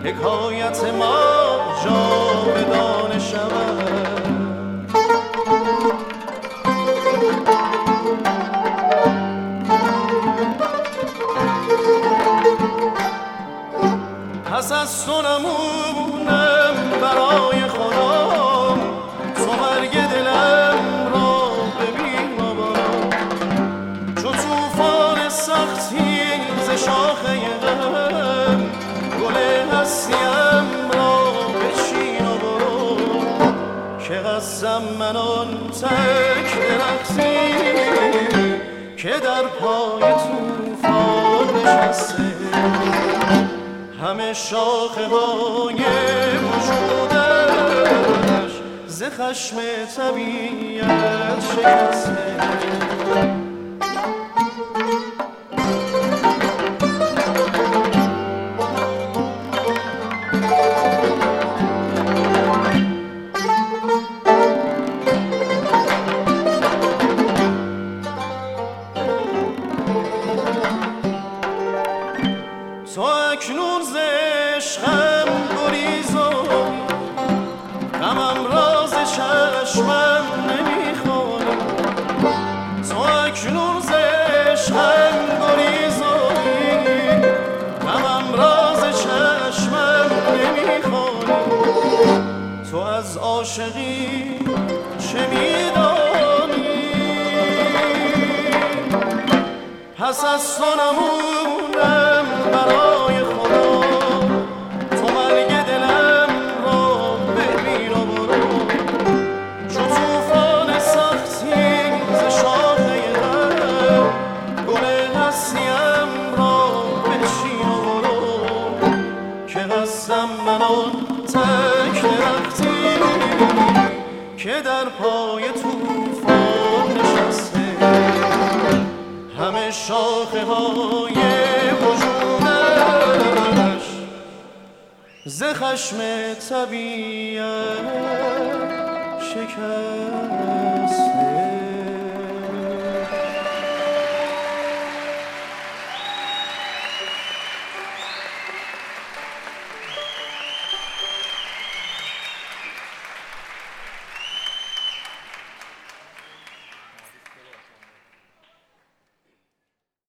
حکایت ما جاودان شود. پس از تو نمونم برای خودم، تو مرگ دلم را ببین بابا، چو توفان سختی ز شاخه غم، گل هستیم را بچین و برو، که قصدم من آن تک درختی که در پای توفان نشسته، همه شاخه های وجودش ز خشم طبیعت شکسته. تو اکنون ز عشقم گریزم، غمم را ز چشمم نمیخوانم، تو اکنون ز عشقم گریزم، غمم را ز چشمم نمیخوانم، تو از عاشقی چه میدانی؟ پس از تو نمونم برای خدا، تو مرگ دلم را ببین و برو، چو توفان سختی ز شاخه غم، گل هستیم را بچین و برو، که قصدم من آن تک درختی که در پای توفان نشسته، همه شاخه های وجودش ز خشم طبیعت شکست.